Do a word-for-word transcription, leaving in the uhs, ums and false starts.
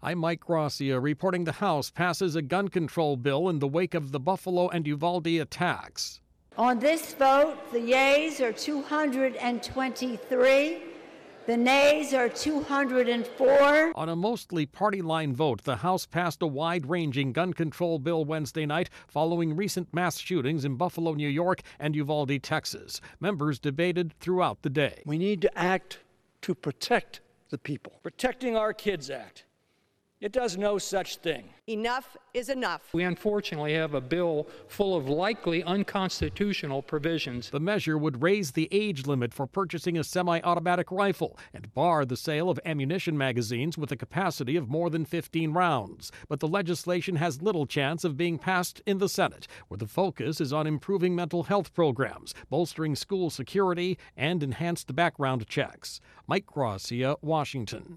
I'm Mike Gracia reporting the House passes a gun control bill in the wake of the Buffalo and Uvalde attacks. On this vote, the yeas are two hundred twenty-three, the nays are two hundred four. On a mostly party-line vote, the House passed a wide-ranging gun control bill Wednesday night following recent mass shootings in Buffalo, New York and Uvalde, Texas. Members debated throughout the day. We need to act to protect the people. Protecting Our Kids Act. It does no such thing. Enough is enough. We unfortunately have a bill full of likely unconstitutional provisions. The measure would raise the age limit for purchasing a semi-automatic rifle and bar the sale of ammunition magazines with a capacity of more than fifteen rounds. But the legislation has little chance of being passed in the Senate, where the focus is on improving mental health programs, bolstering school security, and enhanced background checks. Mike Gracia, Washington.